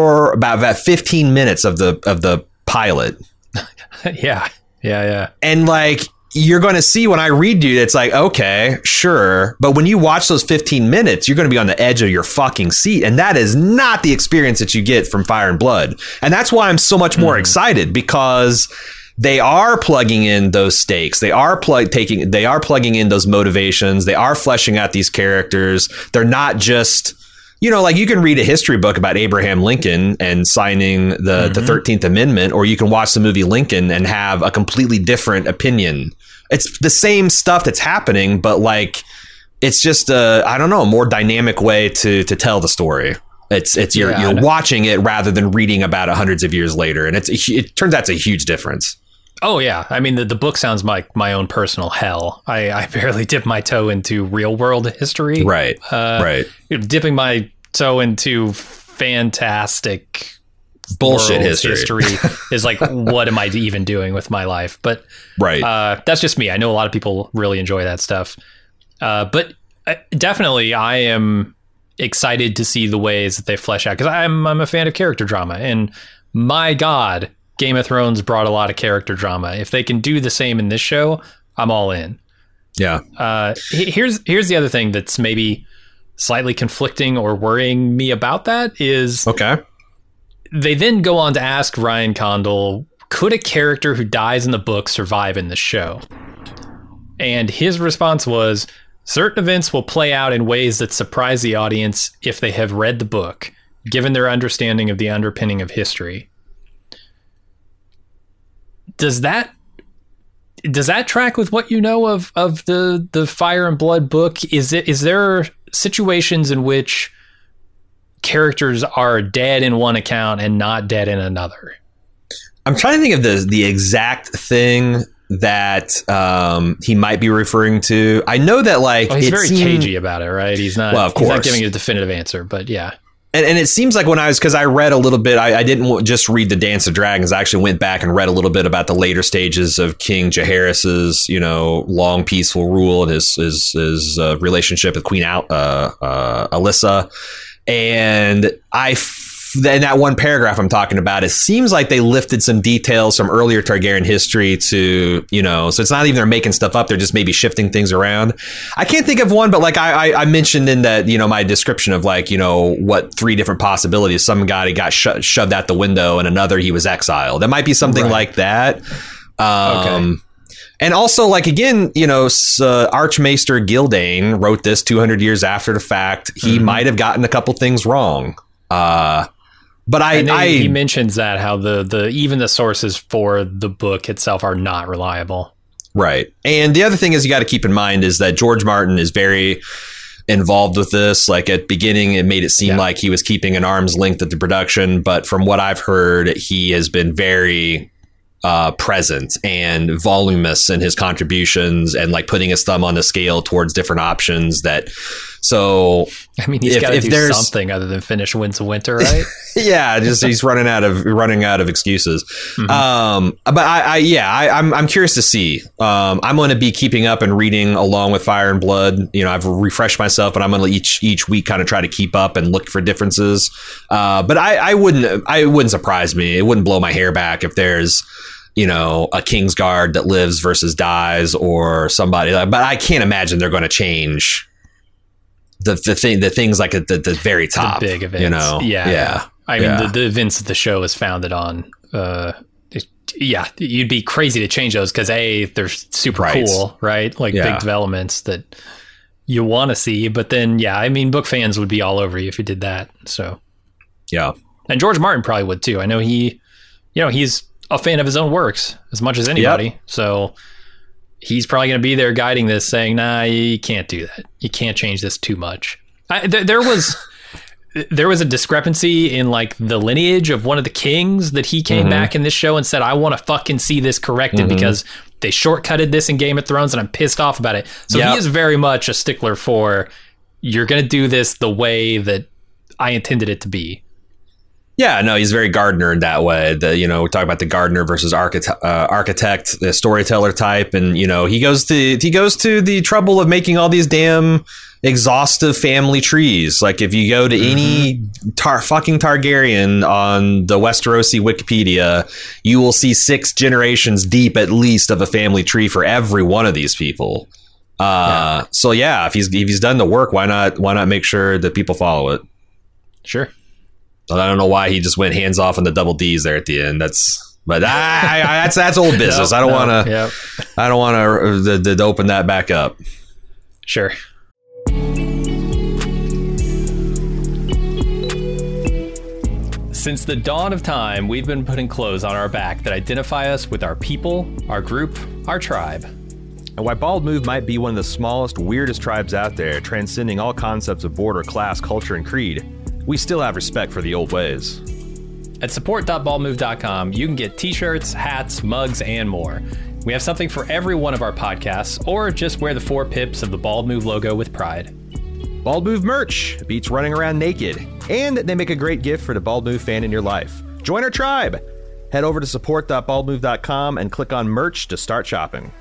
15 minutes of the pilot. Yeah. And like, you're going to see when I read you, it's like, okay, sure. But when you watch those 15 minutes, you're going to be on the edge of your fucking seat. And that is not the experience that you get from Fire and Blood. And that's why I'm so much more excited, because they are plugging in those stakes. They are plugging in those motivations. They are fleshing out these characters. They're not just, like, you can read a history book about Abraham Lincoln and signing the 13th Amendment, or you can watch the movie Lincoln and have a completely different opinion. It's the same stuff that's happening, but like, it's just a more dynamic way to tell the story. You're watching it rather than reading about it hundreds of years later. And it turns out it's a huge difference. Oh, yeah. I mean, the book sounds like my own personal hell. I barely dip my toe into real world history. Right. Right. Dipping my toe into fantastic bullshit history is like, what am I even doing with my life? But that's just me. I know a lot of people really enjoy that stuff. But definitely, I am excited to see the ways that they flesh out, because I'm a fan of character drama, and my God, Game of Thrones brought a lot of character drama. If they can do the same in this show, I'm all in. Yeah. Here's the other thing that's maybe slightly conflicting or worrying me about that is, okay, they then go on to ask Ryan Condal, could a character who dies in the book survive in the show? And his response was, certain events will play out in ways that surprise the audience if they have read the book, given their understanding of the underpinning of history. Does that track with what you know of the Fire and Blood book? Is there situations in which characters are dead in one account and not dead in another? I'm trying to think of the exact thing that he might be referring to. I know that he's very cagey about it, right? He's not. Well, of course, he's not giving a definitive answer, but yeah. And it seems like because I read a little bit, I didn't just read the Dance of Dragons. I actually went back and read a little bit about the later stages of King Jaehaerys's, long peaceful rule and his relationship with Queen Alyssa. And in that one paragraph I'm talking about, it seems like they lifted some details from earlier Targaryen history to, so it's not even they're making stuff up. They're just maybe shifting things around. I can't think of one, but I mentioned in that, my description of what 3 different possibilities. Some guy got shoved out the window and another he was exiled. That might be something like that. Okay. And also, again, Archmaester Gildain wrote this 200 years after the fact. He might have gotten a couple things wrong. But he mentions that how even the sources for the book itself are not reliable. Right. And the other thing is you got to keep in mind is that George Martin is very involved with this. At the beginning, it made it seem like he was keeping an arm's length at the production. But from what I've heard, he has been very present and voluminous in his contributions and putting his thumb on the scale towards different options so he's got to do something other than finish Winds of Winter, right? Yeah, just he's running out of excuses. Mm-hmm. But I'm curious to see. I'm going to be keeping up and reading along with Fire and Blood. I've refreshed myself, but I'm going to each week kind of try to keep up and look for differences. But I wouldn't surprise me. It wouldn't blow my hair back if there's a Kingsguard that lives versus dies or somebody. But I can't imagine they're going to change the things at the very top, the big events. Yeah. I mean, the events that the show is founded on. You'd be crazy to change those because they're super cool, right? Big developments that you want to see. But then, book fans would be all over you if you did that. So, yeah. And George Martin probably would too. I know he's a fan of his own works as much as anybody. Yep. So he's probably going to be there guiding this, saying, nah, you can't do that. You can't change this too much. There was a discrepancy in the lineage of one of the kings that he came back in this show and said, I want to fucking see this corrected because they shortcutted this in Game of Thrones and I'm pissed off about it. So he is very much a stickler for, you're going to do this the way that I intended it to be. Yeah, no, he's very Gardner in that way. We talk about the Gardner versus architect, the storyteller type, and he goes to the trouble of making all these damn exhaustive family trees. If you go to any fucking Targaryen on the Westerosi Wikipedia, you will see 6 generations deep at least of a family tree for every one of these people. So if he's done the work, why not make sure that people follow it? Sure. I don't know why he just went hands off on the double D's there at the end. That's old business. I don't want to open that back up. Sure. Since the dawn of time, we've been putting clothes on our back that identify us with our people, our group, our tribe. And while Bald Move might be one of the smallest, weirdest tribes out there, transcending all concepts of border, class, culture, and creed, we still have respect for the old ways. At support.baldmove.com, you can get t-shirts, hats, mugs, and more. We have something for every one of our podcasts, or just wear the 4 pips of the Bald Move logo with pride. Bald Move merch beats running around naked, and they make a great gift for the Bald Move fan in your life. Join our tribe! Head over to support.baldmove.com and click on merch to start shopping.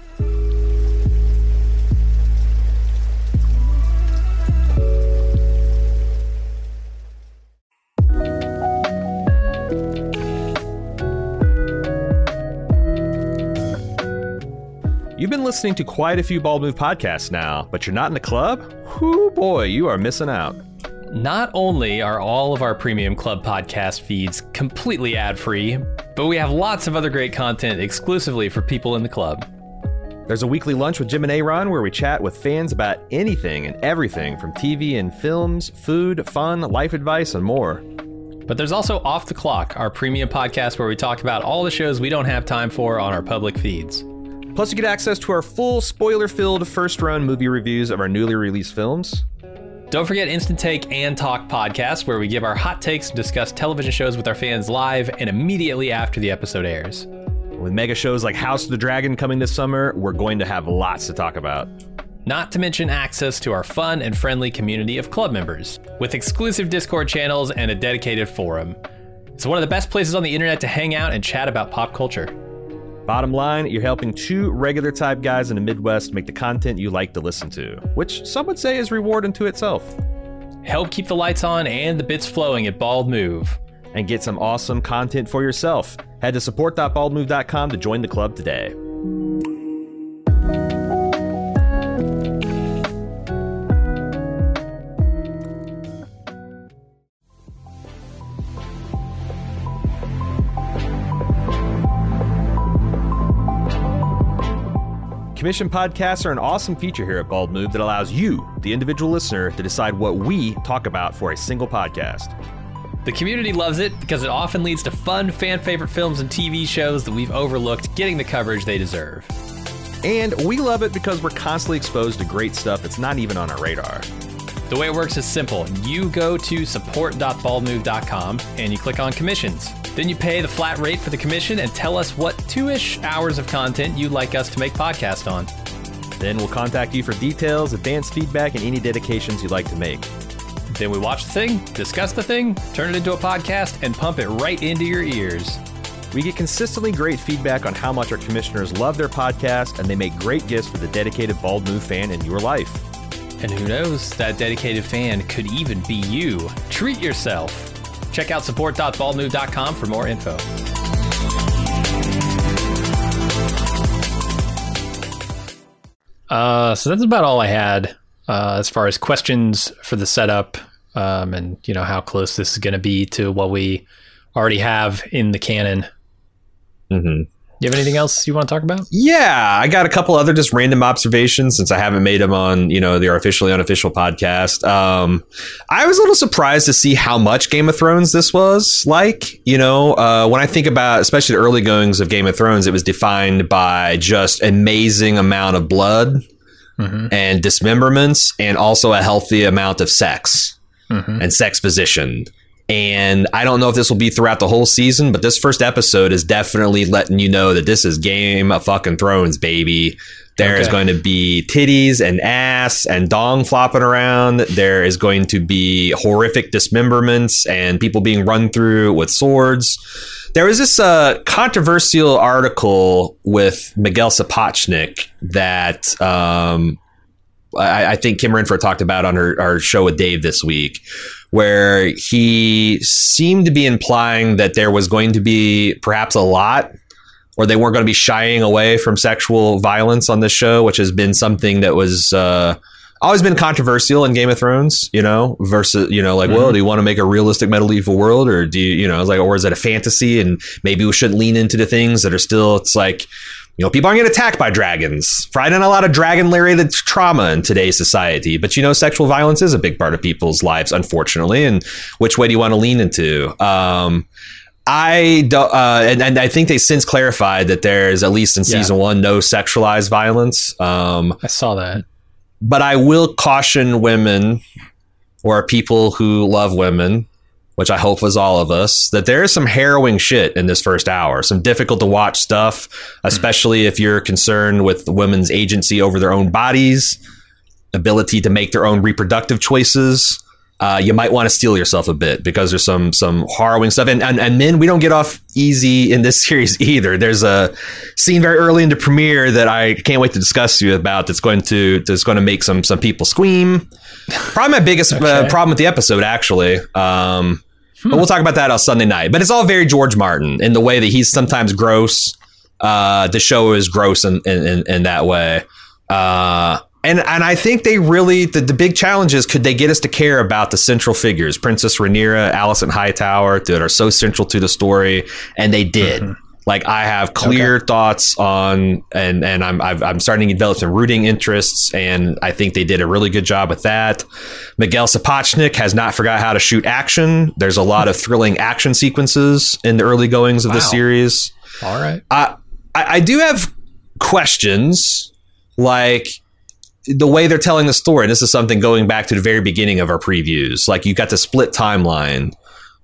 You've been listening to quite a few Bald Move podcasts now, but you're not in the club? Whoo boy, you are missing out. Not only are all of our premium club podcast feeds completely ad-free, but we have lots of other great content exclusively for people in the club. There's a weekly lunch with Jim and Aaron where we chat with fans about anything and everything from TV and films, food, fun, life advice, and more. But there's also Off the Clock, our premium podcast where we talk about all the shows we don't have time for on our public feeds. Plus, you get access to our full spoiler-filled first-run movie reviews of our newly released films. Don't forget Instant Take and Talk podcast, where we give our hot takes and discuss television shows with our fans live and immediately after the episode airs. With mega shows like House of the Dragon coming this summer, we're going to have lots to talk about. Not to mention access to our fun and friendly community of club members, with exclusive Discord channels and a dedicated forum. It's one of the best places on the internet to hang out and chat about pop culture. Bottom line, you're helping two regular type guys in the Midwest make the content you like to listen to, which some would say is reward unto itself. Help keep the lights on and the bits flowing at Bald Move. And get some awesome content for yourself. Head to support.baldmove.com to join the club today. Commission podcasts are an awesome feature here at Bald Move that allows you, the individual listener, to decide what we talk about for a single podcast. The community loves it because it often leads to fun, fan-favorite films and TV shows that we've overlooked getting the coverage they deserve. And we love it because we're constantly exposed to great stuff that's not even on our radar. The way it works is simple. You go to support.baldmove.com and you click on commissions. Then you pay the flat rate for the commission and tell us what 2-ish hours of content you'd like us to make podcast on. Then we'll contact you for details, advanced feedback, and any dedications you'd like to make. Then we watch the thing, discuss the thing, turn it into a podcast, and pump it right into your ears. We get consistently great feedback on how much our commissioners love their podcast, and they make great gifts for the dedicated Bald Move fan in your life. And who knows, that dedicated fan could even be you. Treat yourself. Check out support.baldmove.com for more info. So that's about all I had as far as questions for the setup and, you know, how close this is going to be to what we already have in the canon. Mm-hmm. You have anything else you want to talk about? Yeah, I got a couple other just random observations since I haven't made them on, you know, the officially unofficial podcast. I was a little surprised to see how much Game of Thrones this was like. You know, when I think about especially the early goings of Game of Thrones, it was defined by just amazing amount of blood and dismemberments and also a healthy amount of sex and sex position. And I don't know if this will be throughout the whole season, but this first episode is definitely letting you know that this is Game of fucking Thrones, baby. There is going to be titties and ass and dong flopping around. There is going to be horrific dismemberments and people being run through with swords. There was this controversial article with Miguel Sapochnik that I think Kim Renfro talked about on our show with Dave this week, where he seemed to be implying that there was going to be perhaps a lot, or they weren't going to be shying away from sexual violence on this show, which has been something that was always been controversial in Game of Thrones, you know, versus, you know, like, well, do you want to make a realistic medieval world, or do you, you know, it's like, or is it a fantasy, and maybe we shouldn't lean into the things that are still, it's like, you know, people aren't getting attacked by dragons. Probably not a lot of dragon-related trauma in today's society. But, you know, sexual violence is a big part of people's lives, unfortunately. And which way do you want to lean into? I don't, and I think they since clarified that there's, at least in season 1, no sexualized violence. I saw that. But I will caution women or people who love women, which I hope was all of us, that there is some harrowing shit in this first hour, some difficult to watch stuff, especially if you're concerned with women's agency over their own bodies, ability to make their own reproductive choices. You might want to steel yourself a bit because there's some harrowing stuff. And men, we don't get off easy in this series either. There's a scene very early in the premiere that I can't wait to discuss you about that's going to make some people scream. Probably my biggest problem with the episode, actually. But we'll talk about that on Sunday night. But it's all very George Martin in the way that he's sometimes gross. The show is gross in that way. And I think they really, the big challenge is, could they get us to care about the central figures, Princess Rhaenyra, Alicent Hightower, that are so central to the story? And they did. Like, I have clear thoughts on, and I'm starting to develop some rooting interests, and I think they did a really good job with that. Miguel Sapochnik has not forgot how to shoot action. There's a lot of thrilling action sequences in the early goings of the series. All right. I do have questions, like the way they're telling the story. And this is something going back to the very beginning of our previews. Like, you got the split timeline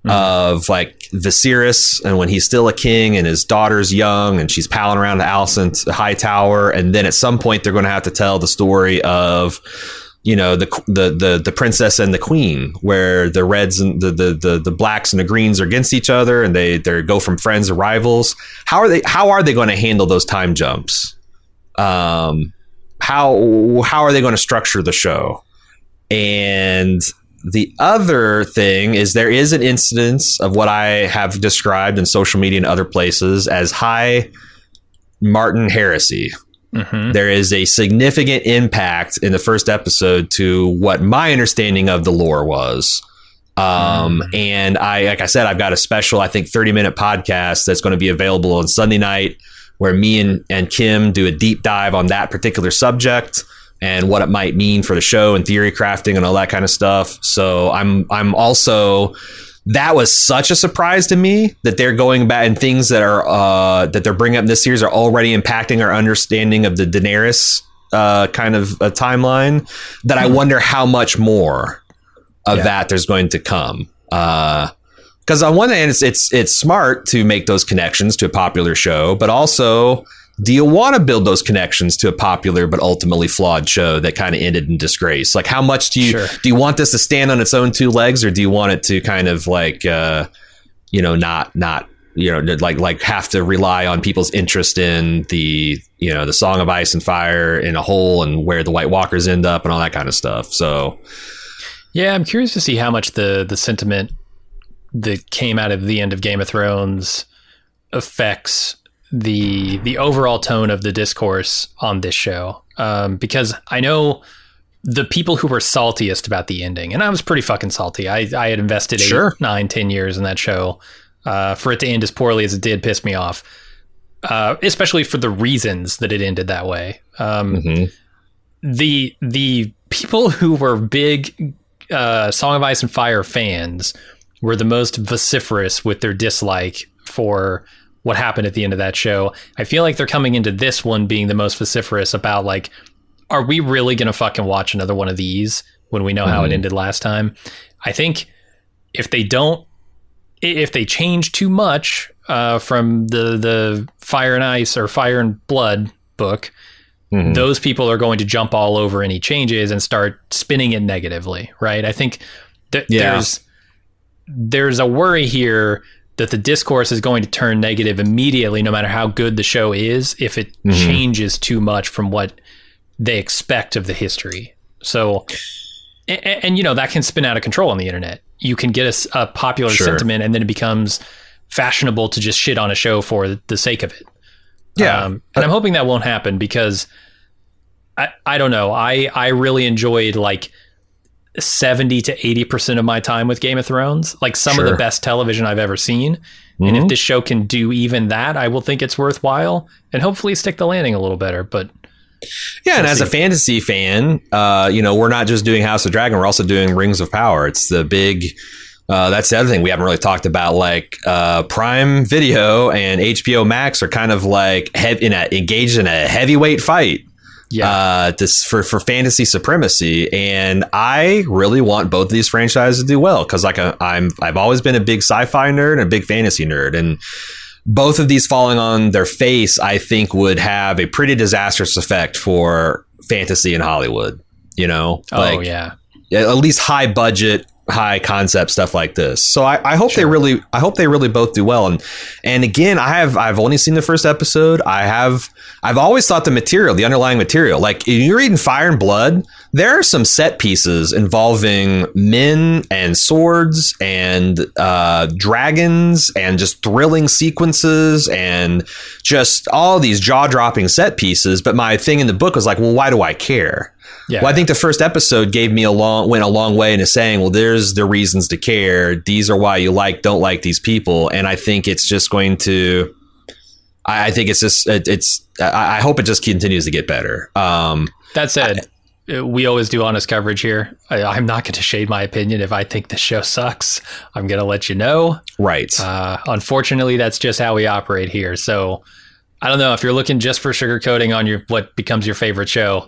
of like Viserys, and when he's still a king and his daughter's young and she's palling around the Alicent Hightower, and then at some point they're going to have to tell the story of, you know, the princess and the queen, where the reds and the blacks and the greens are against each other, and they go from friends to rivals. How are they going to handle those time jumps? How are they going to structure the show? And the other thing is, there is an incidence of what I have described in social media and other places as high Martin heresy. Mm-hmm. There is a significant impact in the first episode to what my understanding of the lore was. And like I said, I've got a special, I think 30-minute podcast that's going to be available on Sunday night, where me and Kim do a deep dive on that particular subject and what it might mean for the show and theory crafting and all that kind of stuff. So I'm also, that was such a surprise to me that they're going back, and things that are that they're bringing up in this series are already impacting our understanding of the Daenerys kind of a timeline, that I wonder how much more of that there's going to come. Because on one hand, it's smart to make those connections to a popular show, but also, do you want to build those connections to a popular but ultimately flawed show that kind of ended in disgrace? Like, how much do you want this to stand on its own two legs, or do you want it to kind of like, not like have to rely on people's interest in the Song of Ice and Fire in a whole, and where the White Walkers end up and all that kind of stuff? So, yeah, I'm curious to see how much the sentiment that came out of the end of Game of Thrones affects the overall tone of the discourse on this show, because I know the people who were saltiest about the ending, and I was pretty fucking salty. I had invested 8, 9, 10 years in that show. For it to end as poorly as it did pissed me off, especially for the reasons that it ended that way. The people who were big Song of Ice and Fire fans were the most vociferous with their dislike for what happened at the end of that show. I feel like they're coming into this one being the most vociferous about, like, are we really going to fucking watch another one of these when we know how it ended last time? I think if they change too much from the Fire and Ice or Fire and Blood book, those people are going to jump all over any changes and start spinning it negatively, right? I think that there's a worry here that the discourse is going to turn negative immediately, no matter how good the show is, if it changes too much from what they expect of the history. So, and that can spin out of control on the internet. You can get a popular sentiment, and then it becomes fashionable to just shit on a show for the sake of it. Yeah. And I'm hoping that won't happen, because I don't know. I really enjoyed like 70 to 80% of my time with Game of Thrones, like some of the best television I've ever seen. And if this show can do even that, I will think it's worthwhile, and hopefully stick the landing a little better. But and as a fantasy fan, we're not just doing House of Dragon, we're also doing Rings of Power. It's the big, that's the other thing we haven't really talked about. Like Prime Video and HBO Max are kind of like engaged in a heavyweight fight. For fantasy supremacy, and I really want both of these franchises to do well, because I've always been a big sci-fi nerd and a big fantasy nerd, and both of these falling on their face, I think, would have a pretty disastrous effect for fantasy in Hollywood. At least high budget, high concept stuff like this. So I hope they really both do well. And again, I've only seen the first episode. I've always thought the underlying material, like if you're reading Fire and Blood, there are some set pieces involving men and swords and dragons and just thrilling sequences and just all these jaw-dropping set pieces. But my thing in the book was like, well, why do I care? Yeah. Well, I think the first episode went a long way into saying, well, there's the reasons to care. These are why you don't like these people. And I think it's just going to, I hope it just continues to get better. That said, we always do honest coverage here. I'm not going to shade my opinion. If I think the show sucks, I'm going to let you know. Right. Unfortunately, that's just how we operate here. So I don't know if you're looking just for sugarcoating on what becomes your favorite show.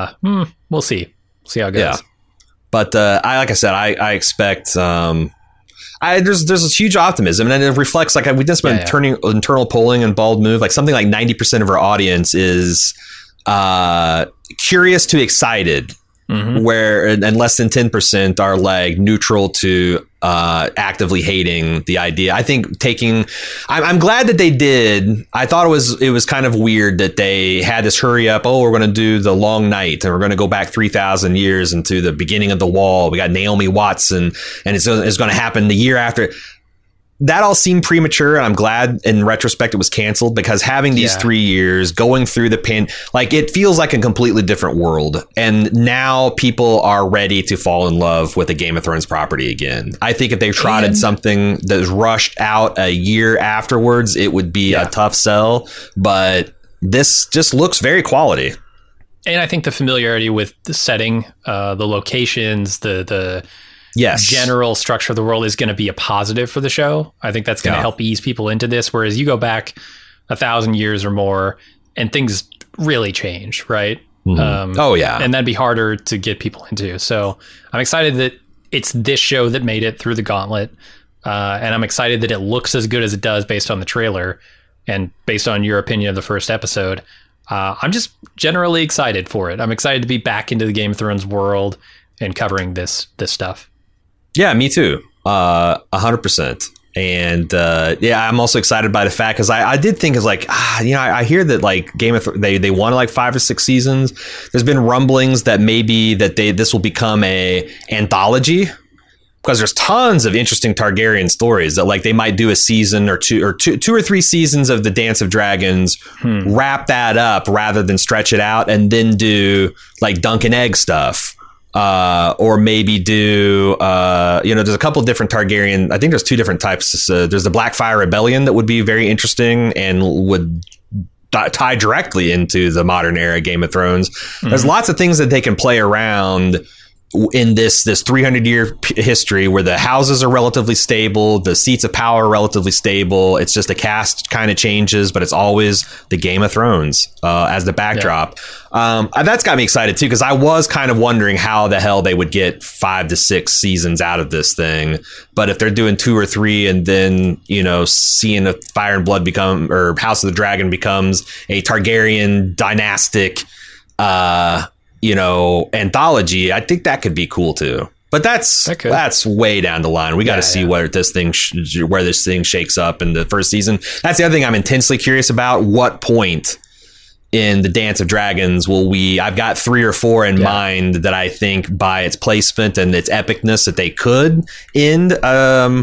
We'll see. See how it goes. Yeah. But I expect there's a huge optimism, and it reflects, like, we did some internal polling in Bald Move. Like, something like 90% of our audience is curious to excited, where and less than 10% are like neutral to actively hating the idea. I think I'm glad that they did. I thought it was kind of weird that they had this hurry up. Oh, we're going to do the long night, and we're going to go back 3,000 years into the beginning of the wall. We got Naomi Watson, and it's going to happen the year after. That all seemed premature, and I'm glad in retrospect it was canceled, because having these 3 years going through the like, it feels like a completely different world. And now people are ready to fall in love with a Game of Thrones property again. I think if they trotted something that's rushed out a year afterwards, it would be a tough sell. But this just looks very quality. And I think the familiarity with the setting, the locations, the general structure of the world is going to be a positive for the show. I think that's going to help ease people into this. Whereas you go back 1,000 years or more and things really change, right? And that'd be harder to get people into. So I'm excited that it's this show that made it through the gauntlet. And I'm excited that it looks as good as it does based on the trailer and based on your opinion of the first episode. I'm just generally excited for it. I'm excited to be back into the Game of Thrones world and covering this stuff. Yeah, me too. 100%. And I'm also excited by the fact, because I did think is like, I hear that like Game of they won like 5 or 6 seasons. There's been rumblings that maybe this will become a anthology, because there's tons of interesting Targaryen stories that like they might do a season or two or 3 seasons of the Dance of Dragons, wrap that up rather than stretch it out, and then do like Dunk and Egg stuff. Or maybe do, there's a couple of different Targaryen. I think there's 2 different types. There's the Blackfire Rebellion that would be very interesting and would tie directly into the modern era Game of Thrones. There's lots of things that they can play around in this 300-year history where the houses are relatively stable, the seats of power are relatively stable. It's just the cast kind of changes, but it's always the Game of Thrones as the backdrop. That's got me excited too, because I was kind of wondering how the hell they would get 5 to 6 seasons out of this thing. But if they're doing 2 or 3, and then seeing if Fire and Blood or House of the Dragon becomes a Targaryen dynastic anthology, I think that could be cool too. But that's way down the line. We got to see where this thing shakes up in the first season. That's the other thing I'm intensely curious about. What point in the Dance of Dragons I've got 3 or 4 in mind that I think by its placement and its epicness that they could end. I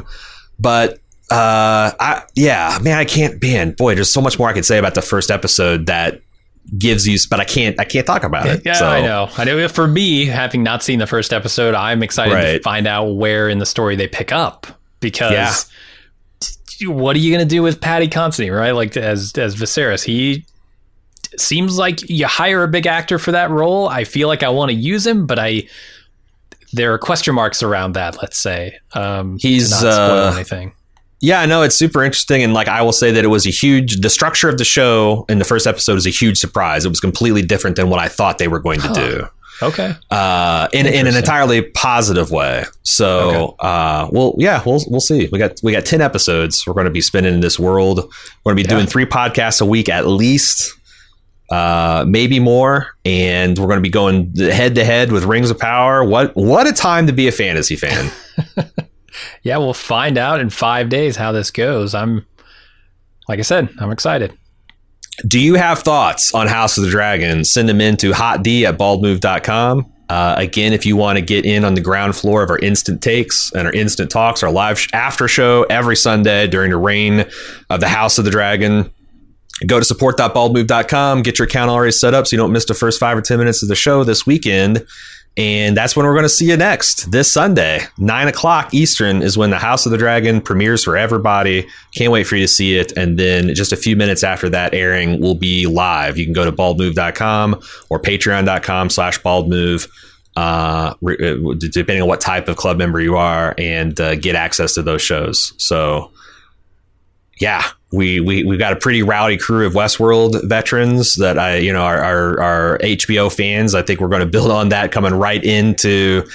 can't, boy, there's so much more I could say about the first episode that gives you, but I can't talk about it. Yeah, so. I know. For me, having not seen the first episode, I'm excited to find out where in the story they pick up, because what are you going to do with Paddy Considine, right? Like as Viserys, he seems like you hire a big actor for that role. I feel like I want to use him, but there are question marks around that. Let's say he's to not spoil anything. Yeah, no, it's super interesting. And like, I will say that it was the structure of the show in the first episode is a huge surprise. It was completely different than what I thought they were going to do. Okay. In an entirely positive way. So, we'll see. We got 10 episodes we're going to be spending in this world. We're going to be doing 3 podcasts a week at least, maybe more. And we're going to be going head to head with Rings of Power. What a time to be a fantasy fan. Yeah, we'll find out in 5 days how this goes. Like I said, I'm excited. Do you have thoughts on House of the Dragon? Send them in to hotd@baldmove.com. Again, if you want to get in on the ground floor of our instant takes and our instant talks, our live after show every Sunday during the reign of the House of the Dragon, go to support.baldmove.com. Get your account already set up so you don't miss the first 5 or 10 minutes of the show this weekend. And that's when we're going to see you next. This Sunday, 9:00 Eastern is when the House of the Dragon premieres for everybody. Can't wait for you to see it. And then just a few minutes after that airing, we'll be live. You can go to baldmove.com or patreon.com/baldmove, depending on what type of club member you are, and get access to those shows. So, yeah. We've got a pretty rowdy crew of Westworld veterans that are HBO fans. I think we're going to build on that coming right into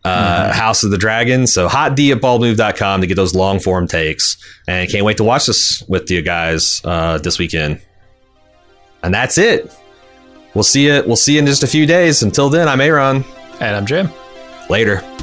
House of the Dragon. So hot D at baldmove.com to get those long form takes. And can't wait to watch this with you guys this weekend. And that's it. We'll see you in just a few days. Until then, I'm Aaron. And I'm Jim. Later.